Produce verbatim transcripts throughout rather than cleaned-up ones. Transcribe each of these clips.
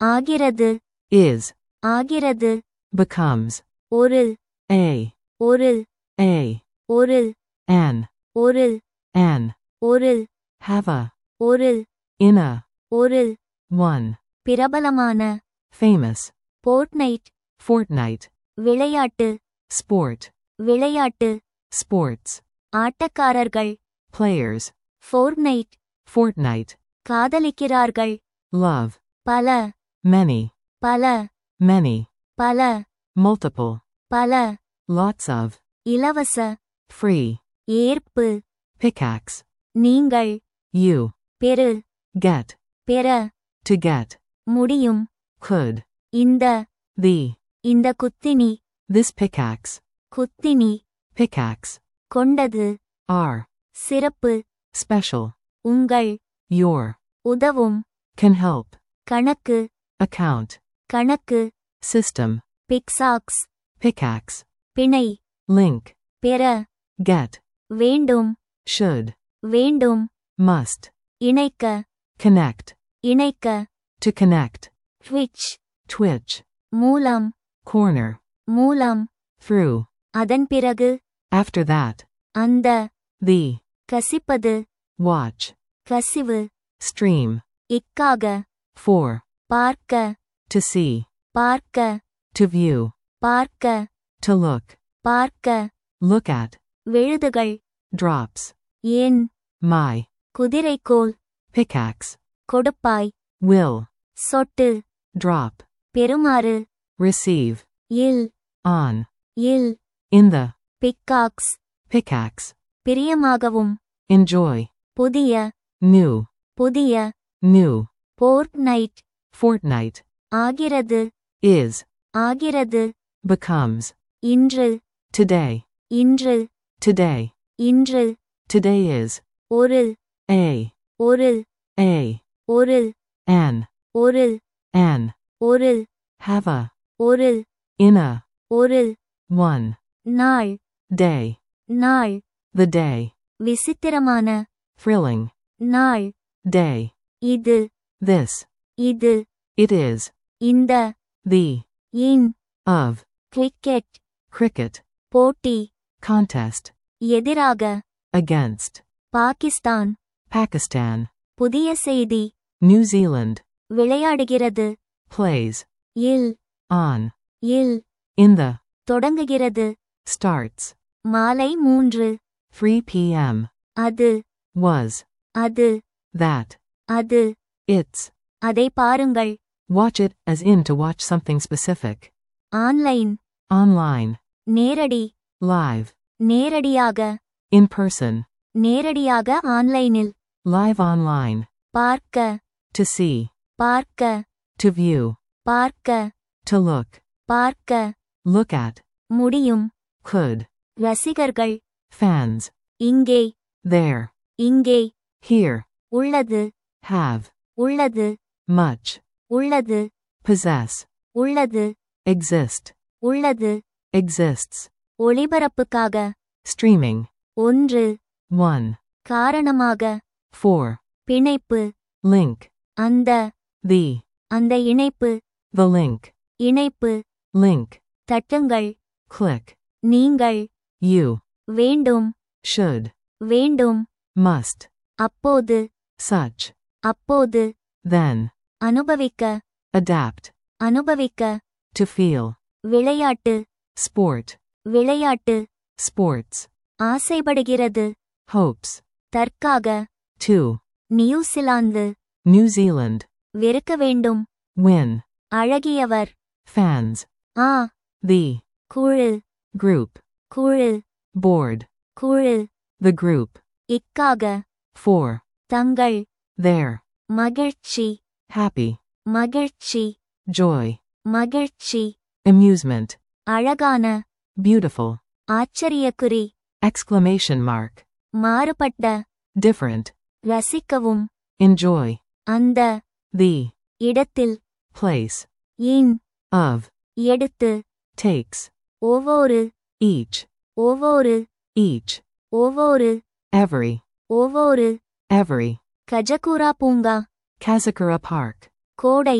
ஆகிறது. is, ஆகிறது. becomes, ஒரு, a, ஒரு, a, ஒரு, an, ஒரு, an, ஒரு, have a, ஒரு, in a, ஒரு. one, பிரபலமான. famous, Fortnite. fortnight, விளையாட்டு. sport, விளையாட்டு. sports, ஆட்டக்காரர்கள். players, Fortnite. fortnight, காதலிக்கிறார்கள். love, பல, many, பல, many, பல, multiple, பல. lots of, இலவச. free, ஏற்பு. pickaxe, நீங்கள். you, பெறு. get, பெற. to get, முடியும். could, இந்த. the, இந்த குத்தினி. this pickaxe, குத்தினி. pickaxe, கொண்டது. are, சிறப்பு. special, உங்கள். your, உதவும். can help, கணக்கு. account, கணக்கு. system, pickaxe. pickaxe, பிணை. link, பெற. get, வேண்டும். should, வேண்டும். must, இணைக்க. connect, இணைக்க. to connect, Twitch. twitch, மூலம். corner, மூலம். through, அதன் பிறகு. after that, அந்த. the, கசிப்பது. watch, கசிவு. stream, இக்காக. for, பார்க்க. to see, பார்க்க. to view, பார்க்க. to look, பார்க்க. look at, விழுதுகள். drops, ஏன். my, குதிரைக்கோல். pickaxe, கொடுப்பாய். will, சொட்டு. drop, பெறுமாறு. receive, இல். on, இல். in the, pickaxe. pickaxe, பிரியமாகவும். enjoy, புதிய. new, புதிய. new, Fortnite. fortnight, ஆகிறது. is, ஆகிறது. becomes, இன்று. today, இன்று. today, இன்று. today is, ஒரு. a, ஒரு. a, ஒரு. an, ஒரு. an, ஒரு. have a, ஒரு. in a, ஒரு. one, நாள். day, நாள். the day, விசித்திரமான. thrilling, நாள். day, இது. this, இது. it is, இந்த. the, இன். of, cricket. cricket, போட்டி. contest, எதிராக. against, பாகிஸ்தான். Pakistan, புதிய செய்தி. New Zealand, விளையாடுகிறது. plays, will. on, இல். in the, தொடங்குகிறது. starts, மாலை மூன்று. three p m, அது. was, அது. that, அது. it's, அதை பாருங்கள். watch it as in to watch something specific, online. online, நேரடி. live, நேரடியாக. in person, நேரடியாக ஆன்லைனில். live online, பார்க்க. to see, பார்க்க. to view, பார்க்க. to look, பார்க்க. look at, முடியும். could, ரசிகர்கள். fans, இங்கே. there, இங்கே. here, உள்ளது. have, உள்ளது. much, உள்ளது. possess, உள்ளது. exist, உள்ளது. exists, ஒளிபரப்புக்காக. streaming, ஒன்று. one, காரணமாக. for, பிணைப்பு. link, அந்த. the, அந்த இணைப்பு. the link, இணைப்பு. link, தட்டுங்கள். click, நீங்கள். you, வேண்டும். should, வேண்டும். must, அப்போது. such, அப்போது. then, அனுபவிக்க. adapt, அனுபவிக்க. to feel, விளையாட்டு. sport, விளையாட்டு. sports, ஆசைப்படுகிறது. hopes, தற்காக. to, New Zealand. New Zealand, வெறுக்க வேண்டும். win, அழகியவர். fans, ah. the, குழு. group, குழு. board, குழு. the group, இக்காக. for, தங்கள். there, மகிழ்ச்சி. happy, மகிழ்ச்சி. joy, மகிழ்ச்சி. amusement, அழகான. beautiful, ஆச்சரியக்குறி. exclamation mark, மாறுபட்ட. different, ரசிக்கவும். enjoy, அந்த. the, இடத்தில். place, in. of, எடுத்து. takes, ஒவ்வொரு. each, ஒவ்வொரு. each, ஒவ்வொரு. every, ஒவ்வொரு. every, கஜகுரா பூங்கா. Kazakura Park, கோடை.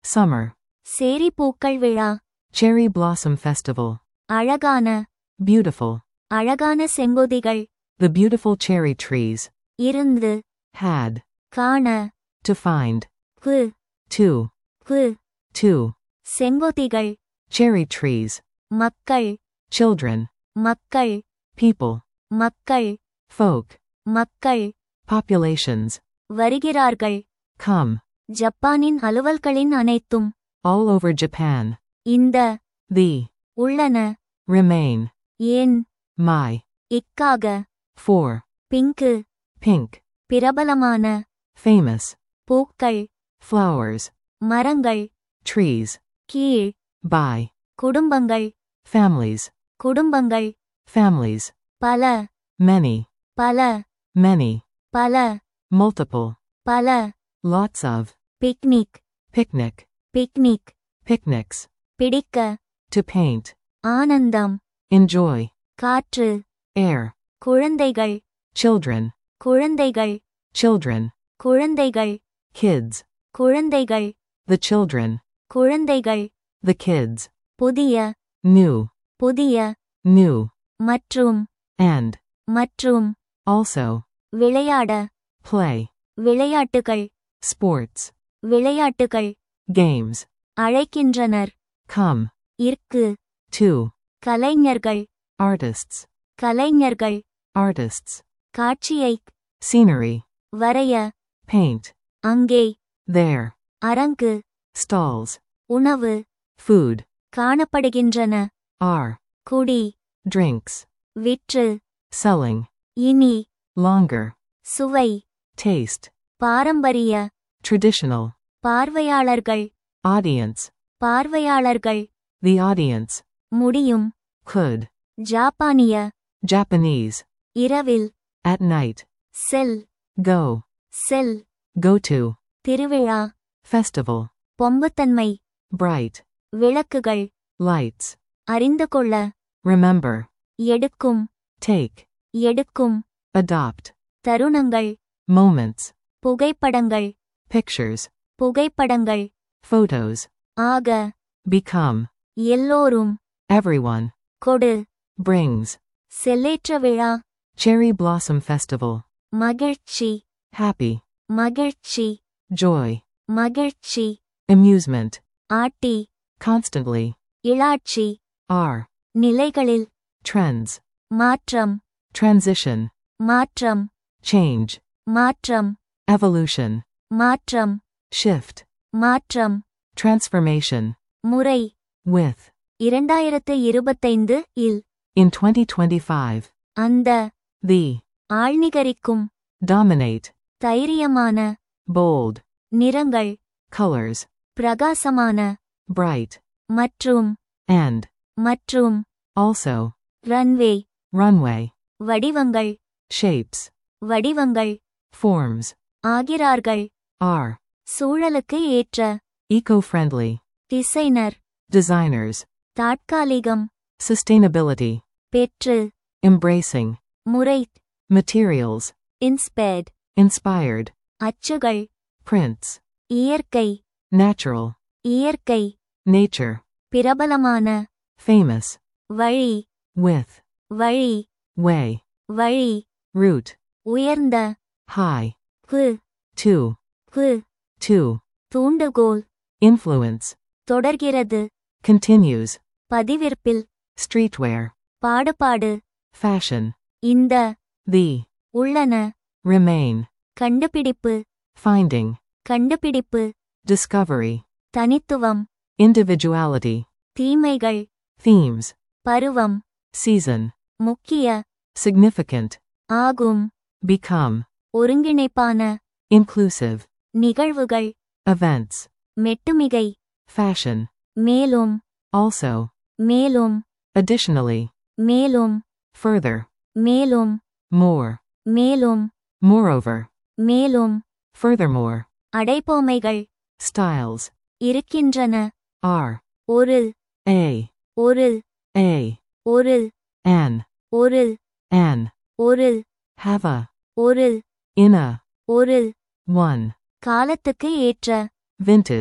Summer. சேரி பூக்கள் விழா. Cherry Blossom Festival. அழகான. Beautiful. அழகான செங்கொதிகள். The beautiful cherry trees. இருந்து. Had. காண. To find. கு. To. கு. To. செங்கொதிகள். Cherry trees. மக்கள். Children. மக்கள். People. மக்கள். Folk. மக்கள். Populations. வருகிறார்கள். Come. ஜப்பானின் அலுவல்களின் அனைத்தும். All over Japan. இந்த. The. உள்ளன. Remain. ஏன். My. இக்காக. For. பிங்கு. Pink. பிரபலமான. Famous. பூக்கள். Flowers. மரங்கள். Trees. கீழ். By. குடும்பங்கள். Families. குடும்பங்கள். Families. பல. Many. பல. Many. பல. Multiple. பல. Lots of. Picnic. Picnic. Picnic. Picnics. பிடிக்க. To paint. ஆனந்தம். Enjoy. காற்று. Air. குழந்தைகள். Children. குழந்தைகள். Children. குழந்தைகள். Kids. குழந்தைகள். The children. குழந்தைகள். The kids. புதிய. New. புதிய. New. மற்றும். And. மற்றும். Also. விளையாட. Play. விளையாட்டுகள். Sports. விளையாட்டுகள். Games. அழைக்கின்றனர். Come. இற்கு. To. கலைஞர்கள். Artists. கலைஞர்கள். Artists. காட்சியை. Scenery. வரைய. Paint. அங்கே. There. அரங்கு. Stalls. உணவு. Food. காணப்படுகின்றன. Are. குடி. Drinks. விற்று. Selling. இனி. Longer. சுவை. Taste. பாரம்பரிய. Traditional. பார்வையாளர்கள். Audience. பார்வையாளர்கள். The audience. முடியும். Could. ஜாப்பானிய. Japanese. இரவில். At night. செல். Go. செல். Go to. திருவிழா. Festival. பொம்புத்தன்மை. Bright. விளக்குகள். Lights. அறிந்து கொள்ள. Remember. எடுக்கும். Take. எடுக்கும். Adopt. தருணங்கள். Moments. புகைப்படங்கள். Pictures. புகைப்படங்கள். Photos. ஆக. Become. எல்லோரும். Everyone. கொடு. Brings. செல்லேற்ற விழா. Cherry Blossom Festival. மகிழ்ச்சி. Happy. மகிழ்ச்சி. Joy. மகிழ்ச்சி. Amusement. ஆட்டி. Constantly. இளாட்சி. Are. நிலைகளில். Trends. மாற்றம். Transition. மாற்றம். Change. மாற்றம். Evolution. மாற்றம். Shift. மாற்றம். Transformation. முறை. With. இரண்டாயிரத்து இருபத்தைந்து இல். In twenty twenty-five. அந்த. The. ஆழ்நிகரிக்கும். Dominate. தைரியமான. Bold. நிறங்கள். Colors. பிரகாசமான. Bright. மற்றும். And. மற்றும். Also. ரன்வே. Runway. வடிவங்கள். Shapes. வடிவங்கள். Forms. ஆகிறார்கள். Are. சூழலுக்கு ஏற்ற. Eco-friendly. டிசைனர். Designers. தாட்காலிகம். Sustainability. பெற்று. Embracing. முறை. Materials. இன்ஸ்பயர்ட். Inspired. அச்சுகள். Prints. இயற்கை. Natural. இயற்கை. Nature. பிரபலமான. Famous. வழி. With. வழி. Way. வழி. Route. உயர்ந்த. High. கு. To. கு. To. தூண்டுகோல். Influence. தொடர்கிறது. Continues. பதிவிற்பில். Streetwear. பாடுபாடு. Fashion. இந்த. The. உள்ளன. Remain. கண்டுபிடிப்பு. Finding. கண்டுபிடிப்பு. Discovery. தனித்துவம். Individuality. தீமைகள். Themes. பருவம். Season. முக்கிய. Significant. ஆகும். Become. ஒருங்கிணைப்பான. Inclusive. நிகழ்வுகள். Events. மெட்டுமிகை. Fashion. மேலும். Also. மேலும். Additionally. மேலும். Further. மேலும். More. மேலும். Moreover. மேலும். Furthermore. அடைப்போமைகள். Styles. இருக்கின்றன. Are. ஒரு. A. ஒரு. A. ஒரு. An. ஒரு. An. ஒரு. Have a. ஒரு. In a. ஒரு. One. காலத்துக்கு ஏற்ற. Vintage.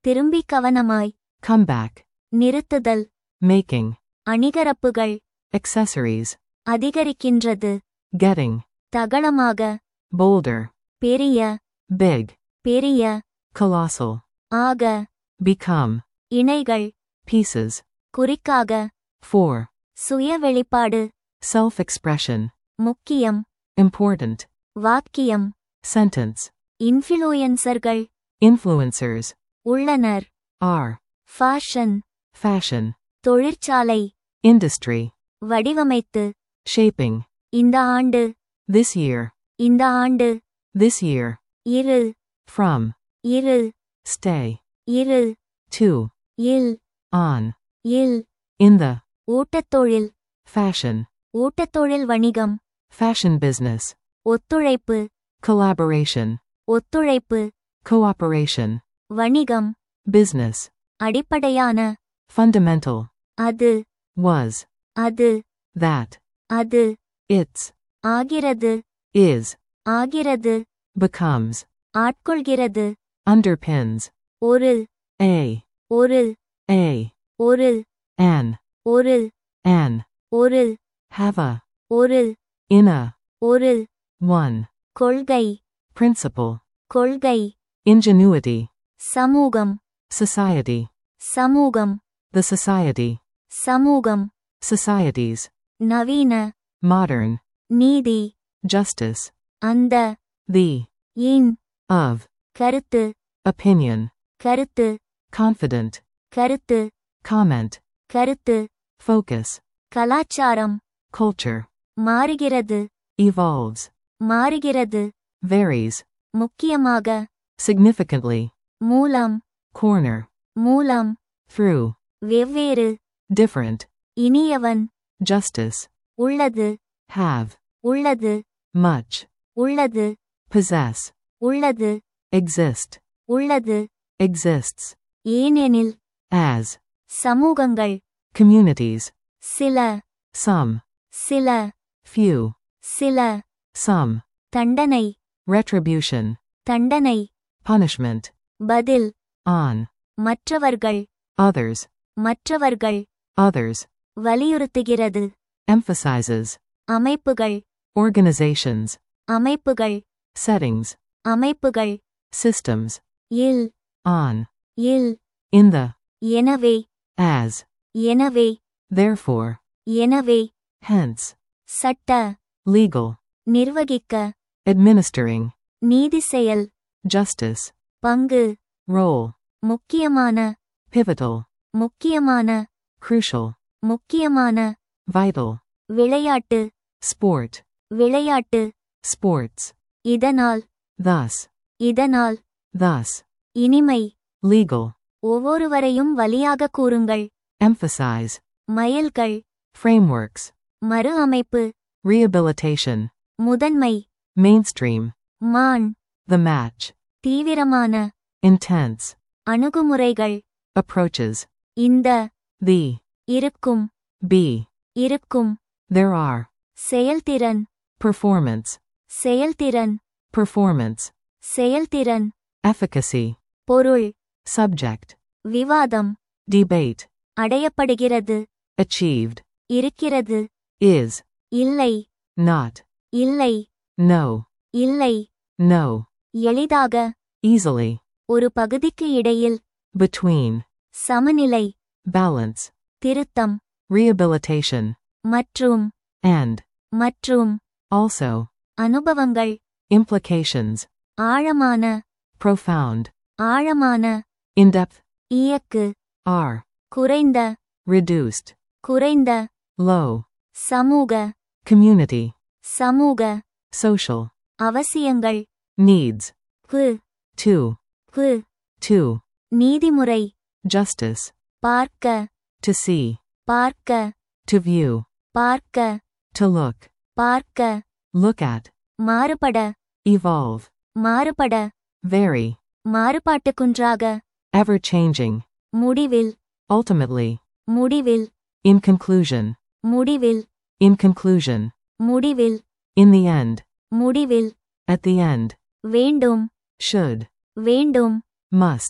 திரும்பி கவனமாய். come back, நிறுத்துதல். making, அணிகரப்புகள். accessories, அதிகரிக்கின்றது. getting, தகளமாக. boulder, பெரிய. big, பெரிய. colossal, ஆக. become, இணைகள். pieces, குறிக்காக. for, சுய வெளிப்பாடு. self-expression, முக்கியம். important, வாக்கியம். sentence, இன்ஃப்ளூயன்சர்கள். influencers, உள்ளனர். are, fashion. fashion, தொழிற்சாலை. industry, வடிவமைத்து. shaping, இந்த ஆண்டு. this year, இந்த ஆண்டு. this year, இரு. from, இரு. stay, இரு. to, will. on, இல். in the, ஊட்டத்தொழில். fashion, ஊட்டத்தொழில் வணிகம். fashion business, ஒத்துழைப்பு. collaboration, ஒத்துழைப்பு. cooperation, வணிகம். business, அடிப்படையான. fundamental, அது. was, அது. that, அது. it's, ஆகிறது. is, ஆகிறது. becomes, ஆட்கொள்கிறது. underpins, ஒரு. a, ஒரு. a, ஒரு. an, ஒரு. an, ஒரு. have a, ஒரு. in a, ஒரு. one, கொள்கை. principle, கொள்கை. ingenuity, சமூகம். society, சமூகம். the society, சமூகம். societies, நவீன. modern, நீதி. justice, அந்த. the, இன். of, கருத்து. opinion, கருத்து. confident, கருத்து. comment, கருத்து. focus, கலாச்சாரம். culture, மாறுகிறது. evolves, மாறுகிறது. varies, முக்கியமாக. significantly, மூலம். corner, மூலம். through, வெவ்வேறு. different, இனியவன். justice, உள்ளது. have, உள்ளது. much, உள்ளது. possess, உள்ளது. exist, உள்ளது. exists, ஏனெனில். as, சமூகங்கள். communities, சில. some, சில. few, சில. some, தண்டனை. retribution, தண்டனை. punishment, பதில். on, மற்றவர்கள். others, மற்றவர்கள். others, வலியுறுத்துகிறது. emphasizes, அமைப்புகள். organizations, அமைப்புகள். settings, அமைப்புகள். systems, will. on, இல். in the, எனவே. as, எனவே. therefore, எனவே. hence, சட்ட. legal, நிர்வகிக்க. administering, நீதி செயல். justice, பங்கு. role, முக்கியமான. pivotal, முக்கியமான. crucial, முக்கியமான. vital, விளையாட்டு. sport, விளையாட்டு. sports, இதனால். thus, இதனால். thus, இனிமை. legal, ஒவ்வொருவரையும் வலியாக கூறுங்கள். emphasize, மைல்கள். frameworks, மறு அமைப்பு. rehabilitation, முதன்மை. mainstream, மான். the match, தீவிரமான. intense, அணுகுமுறைகள். approaches, இந்த. the, இருக்கும். be, இருக்கும். there are, செயல்திறன். performance, செயல்திறன். performance, செயல்திறன். efficacy, பொருள். subject, விவாதம். debate, அடையப்படுகிறது. achieved, இருக்கிறது. is, இல்லை. not, இல்லை. no, இல்லை. no, எளிதாக. easily, ஒரு பகுதிக்கு இடையில். between, சமநிலை. balance, திருத்தம். rehabilitation, மற்றும். and, மற்றும். also, அனுபவங்கள். implications, ஆழமான. profound, ஆழமான. in-depth, இயக்கு. are, குறைந்த. reduced, குறைந்த. low, சமூக. community, சமூக. social, அவசியங்கள். needs, கு. to, கு. to, நீதிமுறை. justice, பார்க்க. to see, பார்க்க. to view, பார்க்க. to look, பார்க்க. look at, மாறுபட. evolve, மாறுபட. vary, மாறுபாட்டுக்குன்றாக. ever-changing, முடிவில். ultimately, முடிவில். in conclusion, முடிவில். in conclusion, முடிவில். in the end, முடிவில். at the end, வேண்டும். should, வேண்டும். must,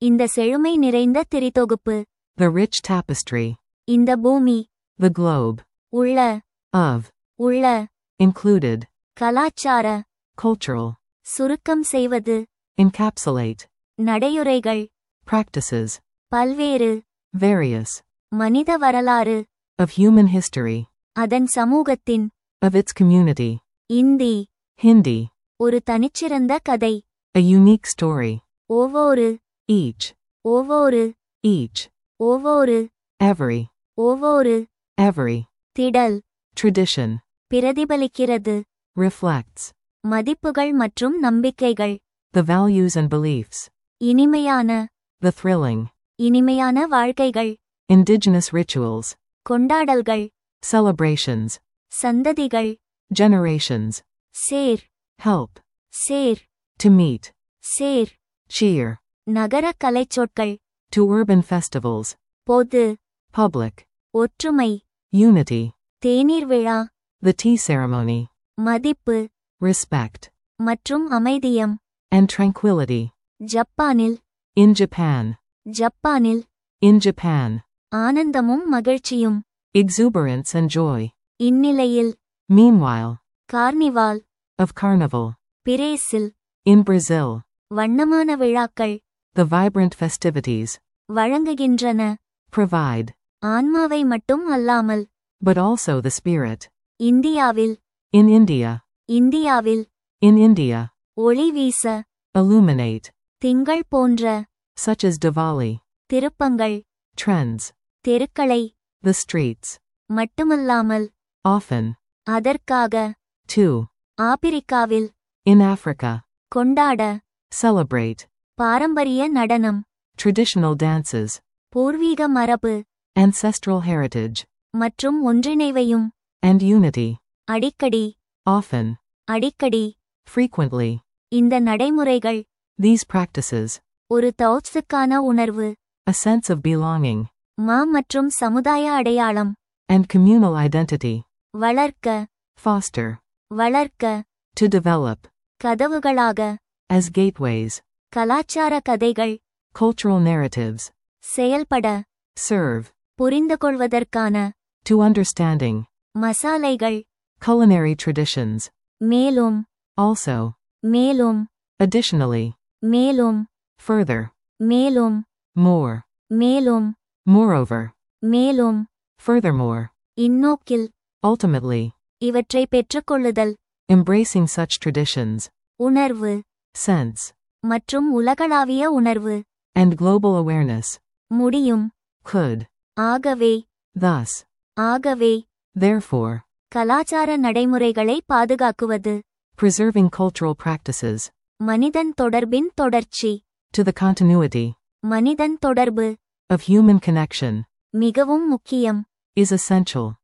இந்த செழுமை நிறைந்த திரிதொகுப்பு. The rich tapestry. இந்த பூமி. The globe. உள்ள. Of. உள்ள. Included. கலாச்சார. Cultural. சுருக்கம் செய்வது. Encapsulate. நடையுறைகள். Practices. பல்வேறு. Various. மனித வரலாறு. Of human history. அதன் சமூகத்தின். Of its community. Hindi. Hindi. ஒரு தனிச்சிறந்த கதை. A unique story. ஒவ்வொரு. Each. ஒவ்வொரு. Each. ஒவ்வொரு. Every. ஒவ்வொரு. Every. திடல். Tradition. பிரதிபலிக்கிறது. Reflects. மதிப்புகள் மற்றும் நம்பிக்கைகள். The values and beliefs. இனிமையான. The thrilling. இனிமையான வாழ்க்கைகள். Indigenous rituals. கொண்டாடல்கள். Celebrations. சந்ததிகள். Generations. Chair. Help. Chair. To meet. Chair. Cheer. நகர கலைச்சொற்கள். To urban festivals. பொது. Public. ஒற்றுமை. Unity. தேநீர் விழா. The tea ceremony. மதிப்பு. Respect. மற்றும் அமைதியம். And tranquility. ஜப்பானில். In Japan. ஜப்பானில். In Japan. ஆனந்தமும் மகிழ்ச்சியும். Exuberance and joy. இந்நிலையில். Meanwhile. Carnival. Of carnival. Brazil. In Brazil. வண்ணமான விழாக்கள். The vibrant festivities. வழங்குகின்றன. Provide. ஆன்மாவை மட்டும் அல்லாமல். But also the spirit. இந்தியாவில். In India. இந்தியாவில். In India. ஒளி வீச. Illuminate. திங்கள் போன்ற. Such as Diwali. திருப்பங்கள். Trends. தெருக்களை. The streets. மட்டுமல்லாமல். Often. அதற்காக. Too. ஆப்பிரிக்காவில். In Africa. கொண்டாட. Celebrate. பாரம்பரிய நடனம். Traditional dances. பூர்வீக மரபு. Ancestral heritage. மற்றும் ஒன்றிணைவையும். And unity. அடிக்கடி. Often. அடிக்கடி. Frequently. இந்த நடைமுறைகள். These practices. ஒரு தௌத்ஸுக்கான உணர்வு. A sense of belonging. மா மற்றும் சமுதாய அடையாளம். And communal identity. வளர்க்க. Foster. வளர்க்க. To develop. கதவுகளாக. As gateways. கலாச்சார கதைகள். Cultural narratives. செயல்பட. Serve. புரிந்துகொள்வதற்கான. To understanding. மசாலைகள். Culinary traditions. மேலும். Also. மேலும். Additionally. மேலும். Further. மேலும். More. மேலும். Moreover. மேலும். Furthermore. இந்நோக்கில். Ultimately. இவற்றை பெற்றுக்கொள்ளுதல். Embracing such traditions. உணர்வு. Sense. மற்றும் உலகளாவிய உணர்வு. And global awareness. முடியும். Could. ஆகவே. Thus. ஆகவே. Therefore. கலாச்சார நடைமுறைகளை பாதுகாக்குவது. Preserving cultural practices. மனிதன் தொடர்பின் தொடர்ச்சி. To the continuity. மனிதன் தொடர்பு. Of human connection. மிகவும் முக்கியம். Is essential.